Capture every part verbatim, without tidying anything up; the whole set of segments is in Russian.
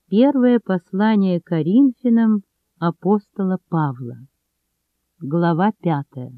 Первое послание Коринфянам апостола Павла. Глава пятая.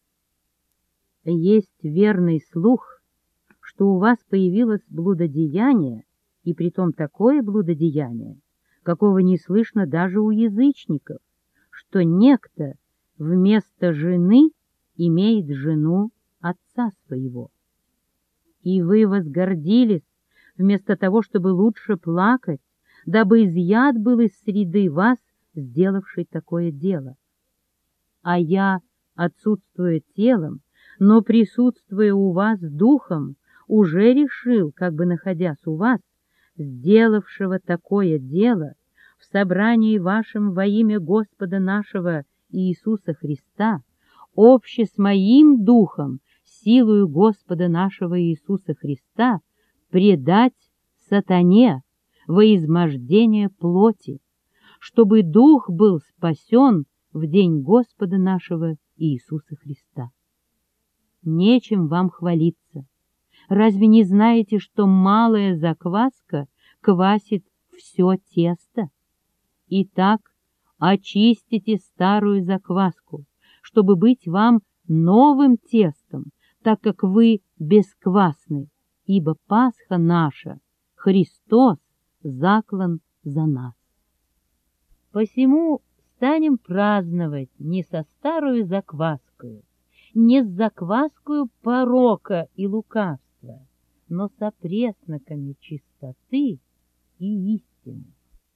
Есть верный слух, что у вас появилось блудодеяние, и притом такое блудодеяние, какого не слышно даже у язычников, что некто вместо жены имеет жену отца своего. И вы возгордились, вместо того, чтобы лучше плакать, дабы изъят был из среды вас, сделавший такое дело. А я, отсутствуя телом, но присутствуя у вас духом, уже решил, как бы находясь у вас, сделавшего такое дело, в собрании вашем во имя Господа нашего Иисуса Христа, обще с моим духом, силою Господа нашего Иисуса Христа, предать сатане во измождение плоти, чтобы дух был спасен в день Господа нашего Иисуса Христа. Нечем вам хвалиться. Разве не знаете, что малая закваска квасит все тесто? Итак, очистите старую закваску, чтобы быть вам новым тестом, так как вы бесквасны, ибо Пасха наша, Христос, заклан за нас. Посему станем праздновать не со старую закваскою, не с закваскою порока и лукавства, но со пресноками чистоты и истины.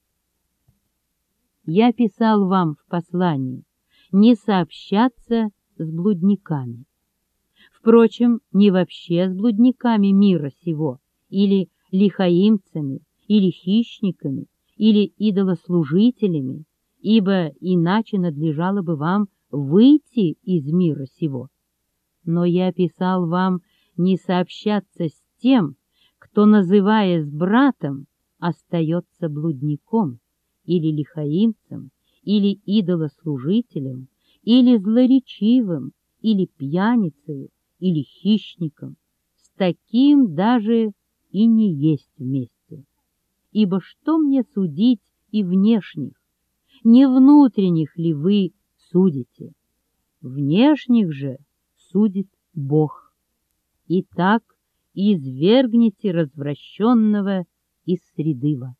Я писал вам в послании не сообщаться с блудниками. Впрочем, не вообще с блудниками мира сего, или лихаимцами, или хищниками, или идолослужителями, ибо иначе надлежало бы вам выйти из мира сего. Но я писал вам не сообщаться с тем, кто, называясь братом, остается блудником, или лихаимцем, или идолослужителем, или злоречивым, или пьяницей, или хищником. С таким даже и не есть вместе. Ибо что мне судить и внешних? Не внутренних ли вы судите? Внешних же судит Бог. Итак, извергните развращенного из среды вас.